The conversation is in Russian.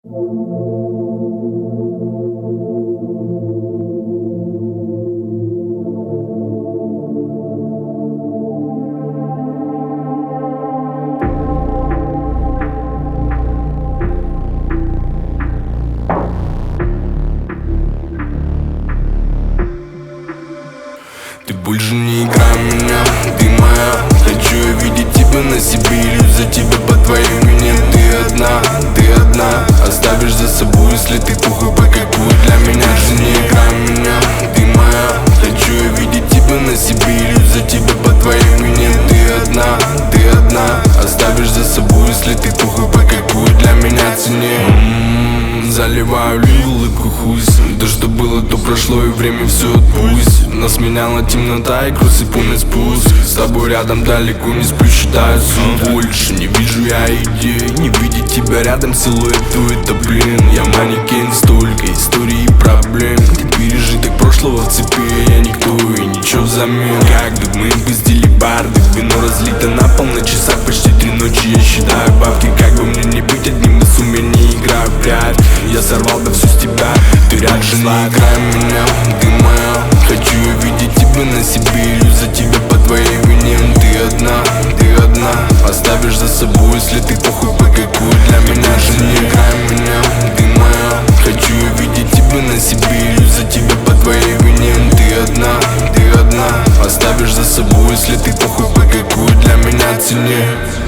Ты больше не играй меня, ты моя. Хочу я видеть тебя на себе, лишь за тебя по твоей вине. Ты одна, оставишь за собой, если ты похуй по какую для меня. Же не играй меня, ты моя. Хочу я видеть тебя на себе, лишь за тебя по твоей вине. Ты одна, оставишь за собой, если ты похуй по какую для меня цене. Заливаю ли улыбку хуй. То, что было, то прошло, и время все отпусть. Нас меняла темнота и груз и полный спуск. С тобой рядом далеко не сплю, считаю сон. Больше не вижу я идей, не видеть тебя рядом, силуэт твой, это блин. Я манекен, столько историй и проблем. Ты пережиток прошлого в цепи, я никто и ничего взамен. Как тут мы пиздили барды, вино разлито на пол, на часах почти 3 ночи. Я считаю бабки, как бы мне не быть одним из умен, не играю в прятки. Я сорвал да все с тебя, ты рядом. Не играй меня, ты моя. Хочу я видеть тебя на себе, лишь за тебя по твоей вине. Ты одна, оставишь за собой, если ты похуй по какую для меня. Же не играй меня, ты моя. Хочу я видеть тебя на себе, лишь за тебя по твоей вине. Ты одна, оставишь за собой, если ты похуй по какую для меня цене.